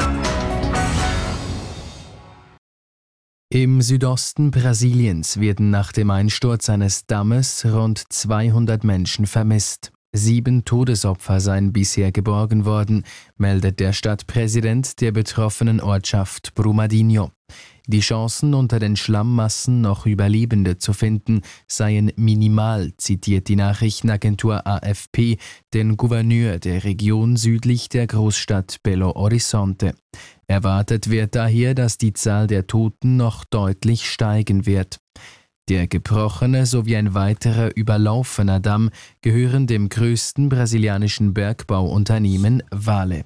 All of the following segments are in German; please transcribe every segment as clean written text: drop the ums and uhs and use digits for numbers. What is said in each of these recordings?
Im Südosten Brasiliens werden nach dem Einsturz eines Dammes rund 200 Menschen vermisst. 7 Todesopfer seien bisher geborgen worden, meldet der Stadtpräsident der betroffenen Ortschaft Brumadinho. Die Chancen, unter den Schlammmassen noch Überlebende zu finden, seien minimal, zitiert die Nachrichtenagentur AFP den Gouverneur der Region südlich der Großstadt Belo Horizonte. Erwartet wird daher, dass die Zahl der Toten noch deutlich steigen wird. Der gebrochene sowie ein weiterer überlaufener Damm gehören dem größten brasilianischen Bergbauunternehmen Vale.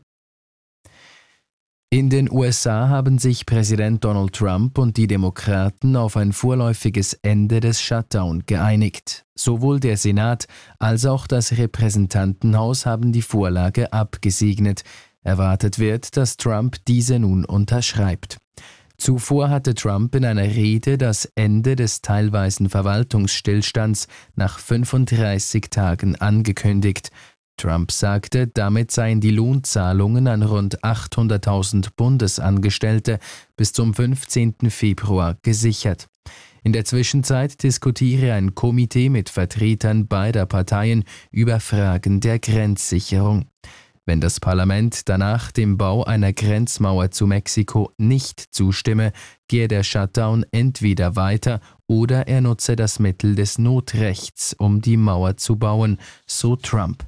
In den USA haben sich Präsident Donald Trump und die Demokraten auf ein vorläufiges Ende des Shutdown geeinigt. Sowohl der Senat als auch das Repräsentantenhaus haben die Vorlage abgesegnet. Erwartet wird, dass Trump diese nun unterschreibt. Zuvor hatte Trump in einer Rede das Ende des teilweisen Verwaltungsstillstands nach 35 Tagen angekündigt. Trump sagte, damit seien die Lohnzahlungen an rund 800.000 Bundesangestellte bis zum 15. Februar gesichert. In der Zwischenzeit diskutiere ein Komitee mit Vertretern beider Parteien über Fragen der Grenzsicherung. Wenn das Parlament danach dem Bau einer Grenzmauer zu Mexiko nicht zustimme, gehe der Shutdown entweder weiter oder er nutze das Mittel des Notrechts, um die Mauer zu bauen, so Trump.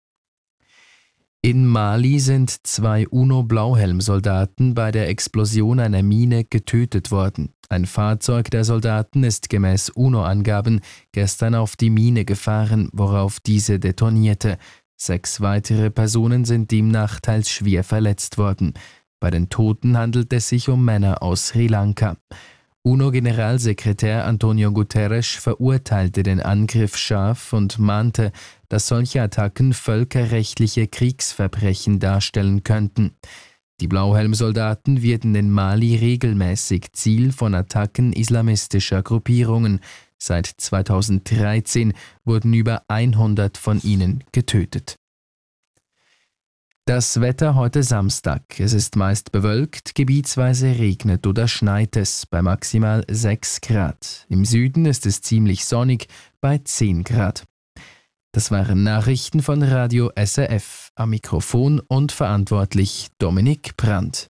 In Mali sind 2 UNO-Blauhelm-Soldaten bei der Explosion einer Mine getötet worden. Ein Fahrzeug der Soldaten ist gemäß UNO-Angaben gestern auf die Mine gefahren, worauf diese detonierte. 6 weitere Personen sind demnach teils schwer verletzt worden. Bei den Toten handelt es sich um Männer aus Sri Lanka. UNO-Generalsekretär Antonio Guterres verurteilte den Angriff scharf und mahnte, dass solche Attacken völkerrechtliche Kriegsverbrechen darstellen könnten. Die Blauhelmsoldaten werden in Mali regelmäßig Ziel von Attacken islamistischer Gruppierungen. Seit 2013 wurden über 100 von ihnen getötet. Das Wetter heute Samstag. Es ist meist bewölkt, gebietsweise regnet oder schneit es bei maximal 6 Grad. Im Süden ist es ziemlich sonnig bei 10 Grad. Das waren Nachrichten von Radio SRF. Am Mikrofon und verantwortlich Dominik Brandt.